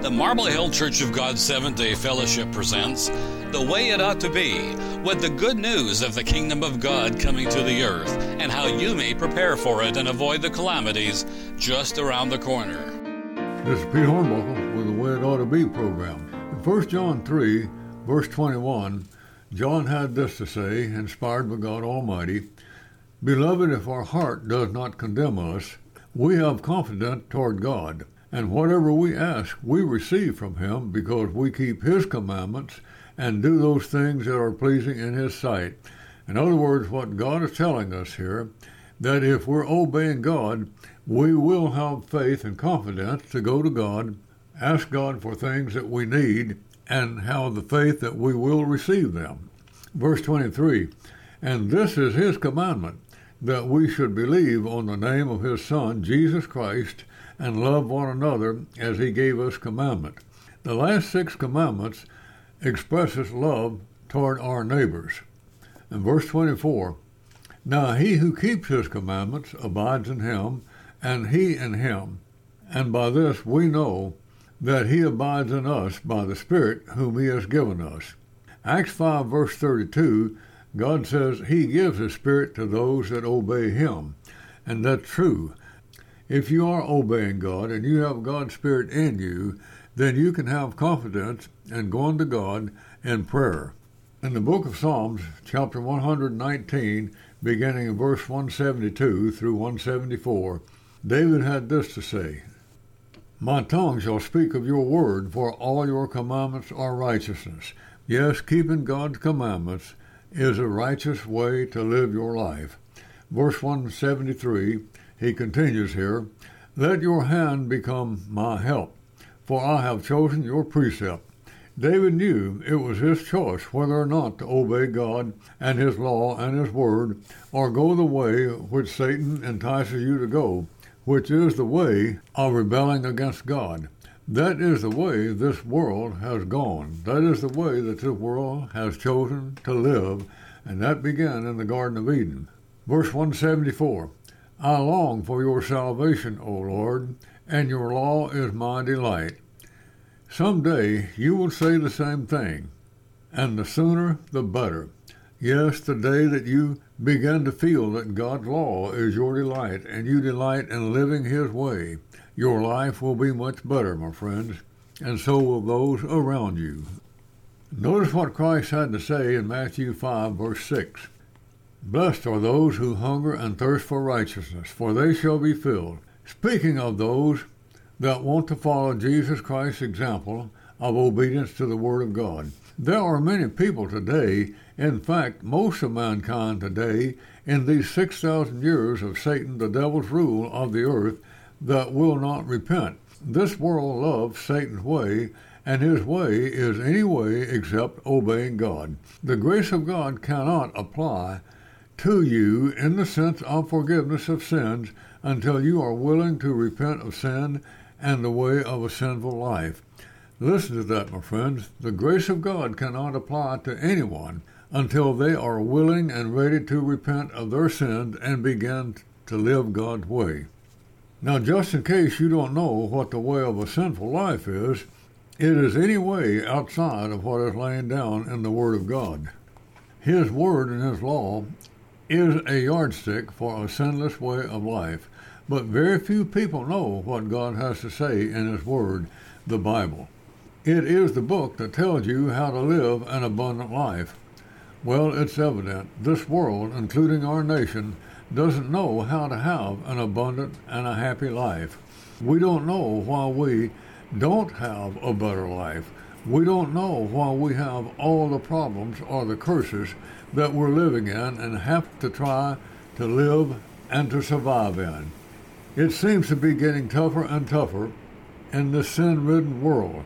The Marble Hill Church of God Seventh-day Fellowship presents The Way It Ought to Be, with the good news of the kingdom of God coming to the earth and how you may prepare for it and avoid the calamities just around the corner. This is Pete Hornbuckle with the Way It Ought to Be program. In 1 John 3, verse 21, John had this to say, inspired by God Almighty, "Beloved, if our heart does not condemn us, we have confidence toward God. And whatever we ask, we receive from him, because we keep his commandments and do those things that are pleasing in his sight." In other words, what God is telling us here, that if we're obeying God, we will have faith and confidence to go to God, ask God for things that we need, and have the faith that we will receive them. Verse 23, "And this is his commandment, that we should believe on the name of his Son, Jesus Christ, and love one another as he gave us commandment." The last 6 commandments expresses love toward our neighbors. In verse 24, "Now he who keeps his commandments abides in him, and he in him. And by this we know that he abides in us by the Spirit whom he has given us." Acts 5, verse 32, God says he gives his Spirit to those that obey him. And that's true. If you are obeying God and you have God's Spirit in you, then you can have confidence in going to God in prayer. In the book of Psalms, chapter 119, beginning in verse 172 through 174, David had this to say, "My tongue shall speak of your word, for all your commandments are righteousness." Yes, keeping God's commandments is a righteous way to live your life. Verse 173, he continues here, "Let your hand become my help, for I have chosen your precept." David knew it was his choice whether or not to obey God and his law and his word, or go the way which Satan entices you to go, which is the way of rebelling against God. That is the way this world has gone. That is the way that this world has chosen to live, and that began in the Garden of Eden. Verse 174, "I long for your salvation, O Lord, and your law is my delight." Someday you will say the same thing, and the sooner the better. Yes, the day that you begin to feel that God's law is your delight, and you delight in living his way, your life will be much better, my friends, and so will those around you. Notice what Christ had to say in Matthew 5, verse 6. "Blessed are those who hunger and thirst for righteousness, for they shall be filled." Speaking of those that want to follow Jesus Christ's example of obedience to the Word of God. There are many people today, in fact, most of mankind today, in these 6,000 years of Satan, the devil's rule of the earth, that will not repent. This world loves Satan's way, and his way is any way except obeying God. The grace of God cannot apply to you in the sense of forgiveness of sins until you are willing to repent of sin and the way of a sinful life. Listen to that, my friends. The grace of God cannot apply to anyone until they are willing and ready to repent of their sins and begin to live God's way. Now, just in case you don't know what the way of a sinful life is, it is any way outside of what is laid down in the Word of God. His Word and his law is a yardstick for a sinless way of life, but very few people know what God has to say in his Word, the Bible. It is the book that tells you how to live an abundant life. Well, it's evident this world, including our nation, doesn't know how to have an abundant and a happy life. We don't know why we don't have a better life. We don't know why we have all the problems or the curses that we're living in and have to try to live and to survive in. It seems to be getting tougher and tougher in this sin-ridden world.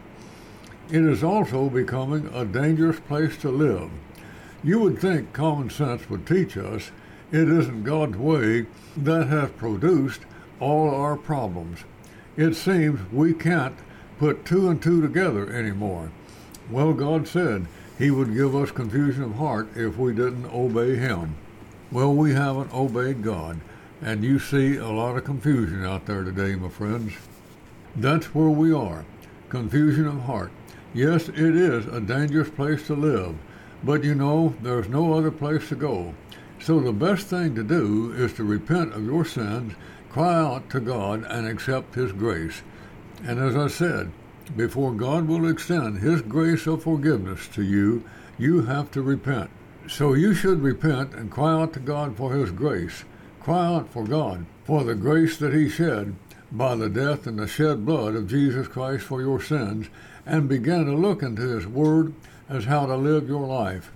It is also becoming a dangerous place to live. You would think common sense would teach us it isn't God's way that has produced all our problems. It seems we can't put 2 and 2 together anymore. Well, God said he would give us confusion of heart if we didn't obey him. Well, we haven't obeyed God, and you see a lot of confusion out there today, my friends. That's where we are. confusion of heart. Yes, it is a dangerous place to live, but you know there's no other place to go. So the best thing to do is to repent of your sins, cry out to God, and accept His grace. And as I said, before God will extend His grace of forgiveness to you, you have to repent. So you should repent and cry out to God for His grace. Cry out for God for the grace that He shed by the death and the shed blood of Jesus Christ for your sins, and begin to look into His Word as how to live your life.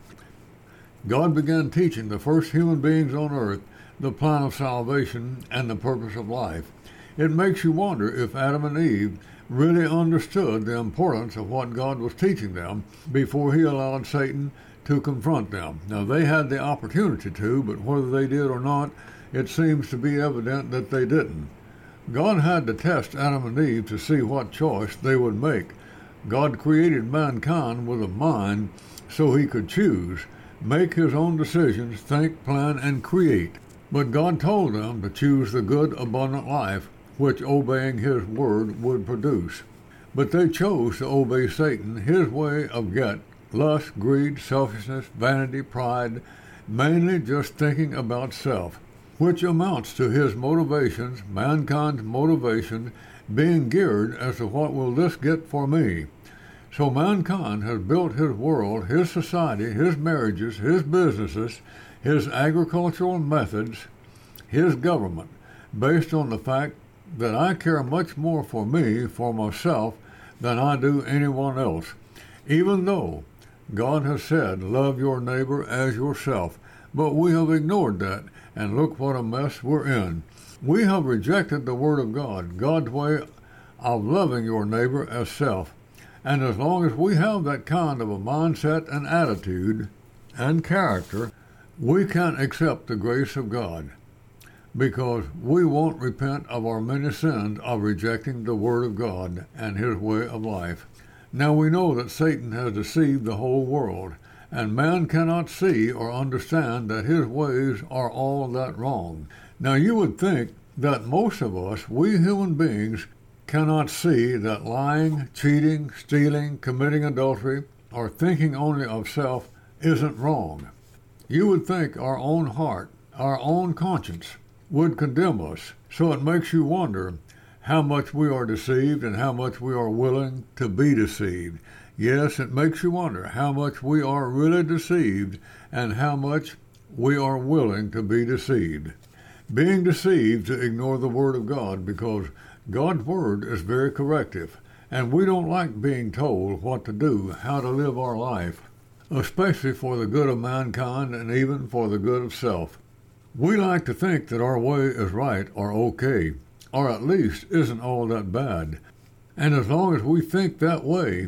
God began teaching the first human beings on earth the plan of salvation and the purpose of life. It makes you wonder if Adam and Eve really understood the importance of what God was teaching them before He allowed Satan to confront them. Now, they had the opportunity to, but whether they did or not, it seems to be evident that they didn't. God had to test Adam and Eve to see what choice they would make. God created mankind with a mind so He could choose, make His own decisions, think, plan, and create. But God told them to choose the good, abundant life, which obeying His word would produce. But they chose to obey Satan, his way of lust, greed, selfishness, vanity, pride, mainly just thinking about self, which amounts to his motivations, mankind's motivations, being geared as to what will this get for me. So mankind has built his world, his society, his marriages, his businesses, his agricultural methods, his government, based on the fact that I care much more for me, for myself, than I do anyone else, even though God has said, love your neighbor as yourself. But we have ignored that, and look what a mess we're in. We have rejected the Word of God, God's way of loving your neighbor as self. And as long as we have that kind of a mindset and attitude and character, we can't accept the grace of God, because we won't repent of our many sins of rejecting the Word of God and His way of life. Now we know that Satan has deceived the whole world, and man cannot see or understand that his ways are all that wrong. Now you would think that most of us, we human beings, cannot see that lying, cheating, stealing, committing adultery, or thinking only of self isn't wrong. You would think our own heart, our own conscience, would condemn us. So it makes you wonder how much we are deceived and how much we are willing to be deceived. Yes, it makes you wonder how much we are really deceived and how much we are willing to be deceived. Being deceived to ignore the Word of God, because God's Word is very corrective, and we don't like being told what to do, how to live our life, especially for the good of mankind and even for the good of self. We like to think that our way is right or okay, or at least isn't all that bad. And as long as we think that way,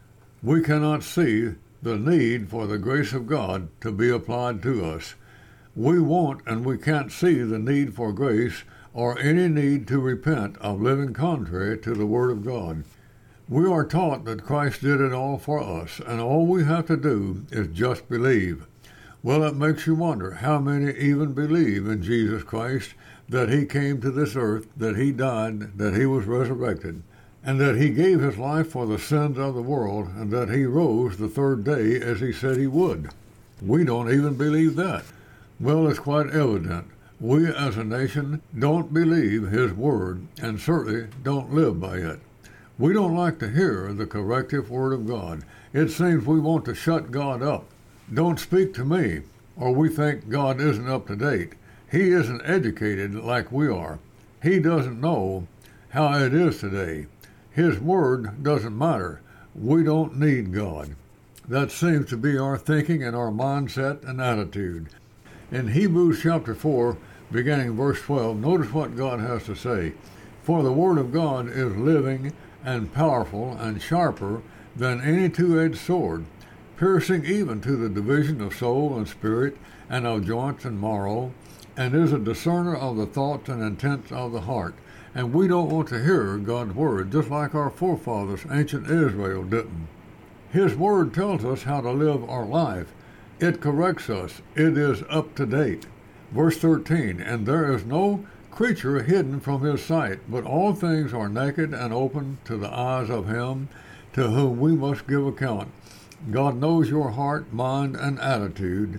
we cannot see the need for the grace of God to be applied to us. We won't and we can't see the need for grace or any need to repent of living contrary to the Word of God. We are taught that Christ did it all for us, and all we have to do is just believe. Well, it makes you wonder how many even believe in Jesus Christ, that He came to this earth, that He died, that He was resurrected, and that He gave His life for the sins of the world, and that He rose the third day as He said He would. We don't even believe that. Well, it's quite evident. We as a nation don't believe His Word, and certainly don't live by it. We don't like to hear the corrective Word of God. It seems we want to shut God up. Don't speak to me, or we think God isn't up to date. He isn't educated like we are. He doesn't know how it is today. His Word doesn't matter. We don't need God. That seems to be our thinking and our mindset and attitude. In Hebrews chapter 4, beginning verse 12, notice what God has to say. For the Word of God is living and powerful and sharper than any two-edged sword, piercing even to the division of soul and spirit, and of joints and marrow, and is a discerner of the thoughts and intents of the heart. And we don't want to hear God's Word, just like our forefathers, ancient Israel, didn't. His Word tells us how to live our life. It corrects us. It is up to date. Verse 13, and there is no creature hidden from his sight, but all things are naked and open to the eyes of him to whom we must give account. God knows your heart, mind, and attitude,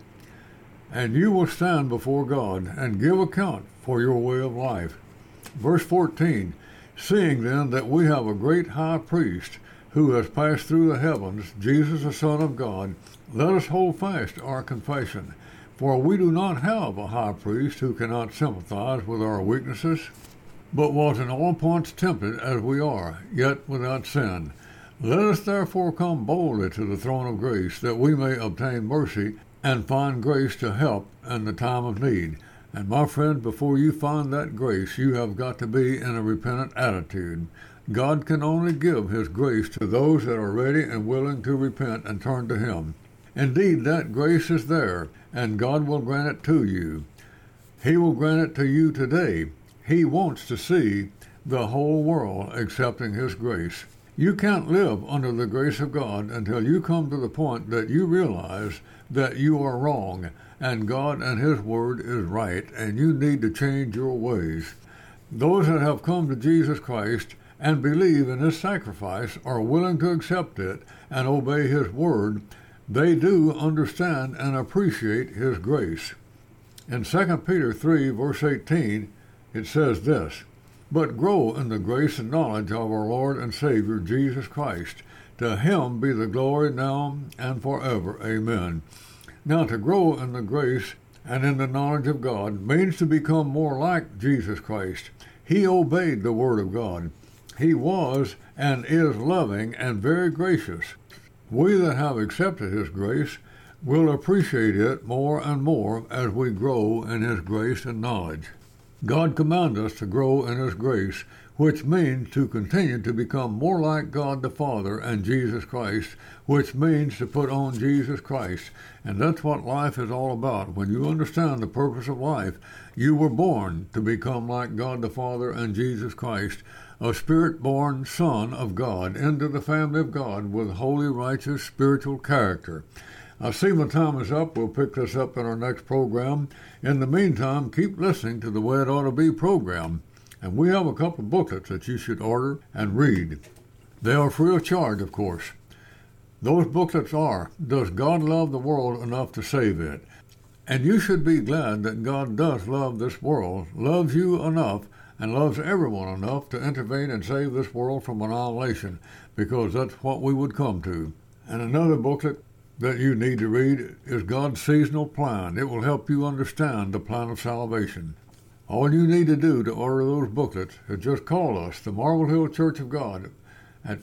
and you will stand before God and give account for your way of life. Verse 14, seeing then that we have a great high priest who has passed through the heavens, Jesus the Son of God, let us hold fast our confession. For we do not have a high priest who cannot sympathize with our weaknesses, but was in all points tempted as we are, yet without sin. Let us therefore come boldly to the throne of grace, that we may obtain mercy and find grace to help in the time of need. And my friend, before you find that grace, you have got to be in a repentant attitude. God can only give his grace to those that are ready and willing to repent and turn to him. Indeed, that grace is there, and God will grant it to you. He will grant it to you today. He wants to see the whole world accepting his grace. You can't live under the grace of God until you come to the point that you realize that you are wrong, and God and his word is right, and you need to change your ways. Those that have come to Jesus Christ and believe in his sacrifice are willing to accept it and obey his word. They do understand and appreciate his grace. In 2 Peter 3, verse 18, it says this, but grow in the grace and knowledge of our Lord and Savior, Jesus Christ. To him be the glory now and forever. Amen. Now, to grow in the grace and in the knowledge of God means to become more like Jesus Christ. He obeyed the word of God. He was and is loving and very gracious. We that have accepted his grace will appreciate it more and more as we grow in his grace and knowledge. God commands us to grow in his grace, which means to continue to become more like God the Father and Jesus Christ, which means to put on Jesus Christ. And that's what life is all about. When you understand the purpose of life, you were born to become like God the Father and Jesus Christ, a spirit-born Son of God, into the family of God with holy, righteous, spiritual character. I see my time is up. We'll pick this up in our next program. In the meantime, keep listening to the Way It Ought to Be program. And we have a couple of booklets that you should order and read. They are free of charge, of course. Those booklets are, Does God Love the World Enough to Save It? And you should be glad that God does love this world, loves you enough, and loves everyone enough to intervene and save this world from annihilation, because that's what we would come to. And another booklet that you need to read is God's Seasonal Plan. It will help you understand the plan of salvation. All you need to do to order those booklets is just call us, the Marble Hill Church of God, at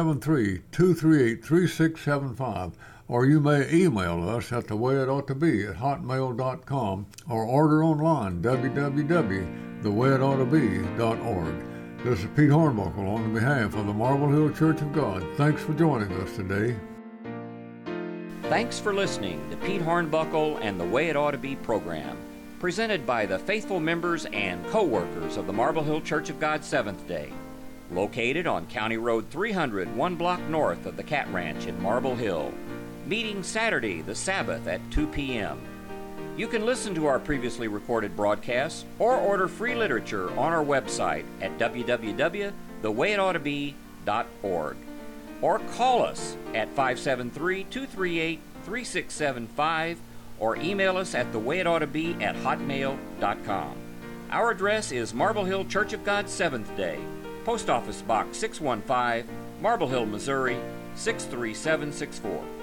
573-238-3675, or you may email us at thewayitoughtobe@hotmail.com, or order online, www.thewayitoughtobe.org. This is Pete Hornbuckle on behalf of the Marble Hill Church of God. Thanks for joining us today. Thanks for listening to Pete Hornbuckle and the Way It Ought to Be program, presented by the faithful members and co-workers of the Marble Hill Church of God Seventh Day, located on County Road 300, 1 block north of the Cat Ranch in Marble Hill, meeting Saturday the Sabbath at 2 p.m. You can listen to our previously recorded broadcasts or order free literature on our website at www.thewayitoughtobe.org. Or call us at 573-238-3675 or email us at thewayitoughtobe@hotmail.com. Our address is Marble Hill Church of God Seventh Day, Post Office Box 615, Marble Hill, Missouri 63764.